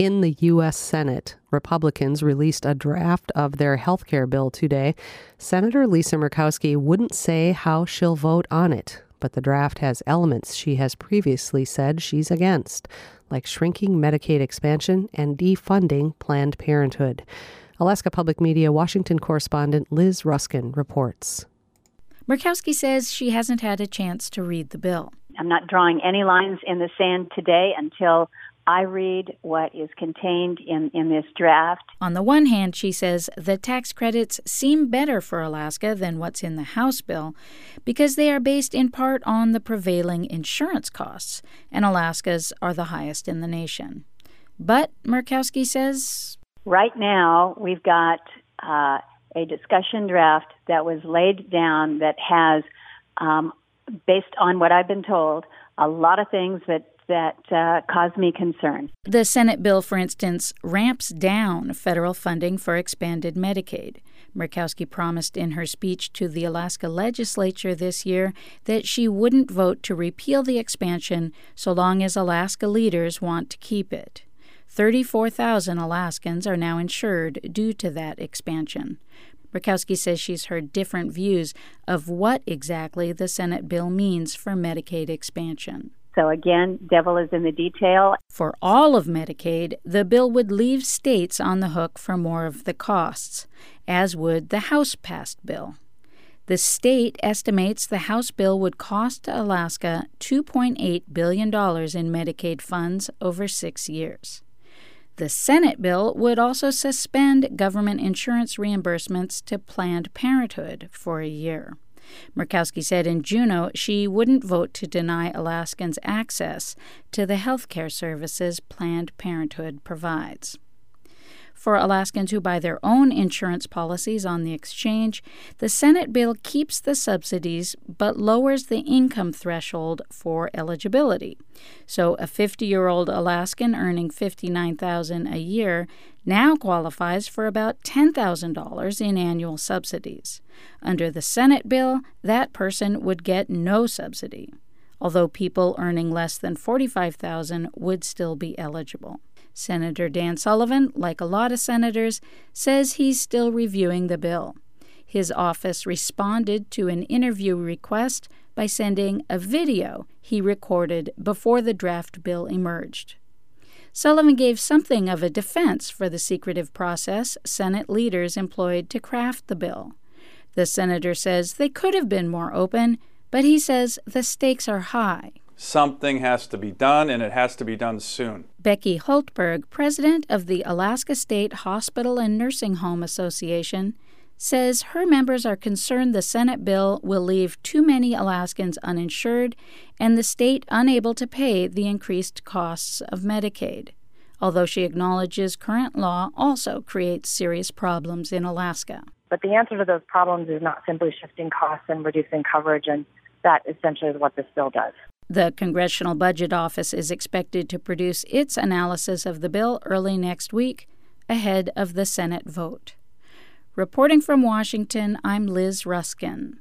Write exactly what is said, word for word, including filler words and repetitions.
In the U S Senate, Republicans released a draft of their health care bill today. Senator Lisa Murkowski wouldn't say how she'll vote on it, but the draft has elements she has previously said she's against, like shrinking Medicaid expansion and defunding Planned Parenthood. Alaska Public Media Washington correspondent Liz Ruskin reports. Murkowski says she hasn't had a chance to read the bill. I'm not drawing any lines in the sand today until I read what is contained in, in this draft. On the one hand, she says the tax credits seem better for Alaska than what's in the House bill because they are based in part on the prevailing insurance costs, and Alaska's are the highest in the nation. But, Murkowski says, right now we've got uh, a discussion draft that was laid down that has, um, based on what I've been told, a lot of things that that uh, cause me concern. The Senate bill, for instance, ramps down federal funding for expanded Medicaid. Murkowski promised in her speech to the Alaska legislature this year that she wouldn't vote to repeal the expansion so long as Alaska leaders want to keep it. thirty-four thousand Alaskans are now insured due to that expansion. Murkowski says she's heard different views of what exactly the Senate bill means for Medicaid expansion. So again, devil is in the detail. For all of Medicaid, the bill would leave states on the hook for more of the costs, as would the House-passed bill. The state estimates the House bill would cost Alaska two point eight billion dollars in Medicaid funds over six years. The Senate bill would also suspend government insurance reimbursements to Planned Parenthood for a year. Murkowski said in Juneau she wouldn't vote to deny Alaskans access to the health care services Planned Parenthood provides. For Alaskans who buy their own insurance policies on the exchange, the Senate bill keeps the subsidies but lowers the income threshold for eligibility. So a fifty-year-old Alaskan earning fifty-nine thousand dollars a year now qualifies for about ten thousand dollars in annual subsidies. Under the Senate bill, that person would get no subsidy, although people earning less than forty-five thousand dollars would still be eligible. Senator Dan Sullivan, like a lot of senators, says he's still reviewing the bill. His office responded to an interview request by sending a video he recorded before the draft bill emerged. Sullivan gave something of a defense for the secretive process Senate leaders employed to craft the bill. The senator says they could have been more open, but he says the stakes are high. Something has to be done, and it has to be done soon. Becky Hultberg, president of the Alaska State Hospital and Nursing Home Association, says her members are concerned the Senate bill will leave too many Alaskans uninsured and the state unable to pay the increased costs of Medicaid, although she acknowledges current law also creates serious problems in Alaska. But the answer to those problems is not simply shifting costs and reducing coverage, and that essentially is what this bill does. The Congressional Budget Office is expected to produce its analysis of the bill early next week, ahead of the Senate vote. Reporting from Washington, I'm Liz Ruskin.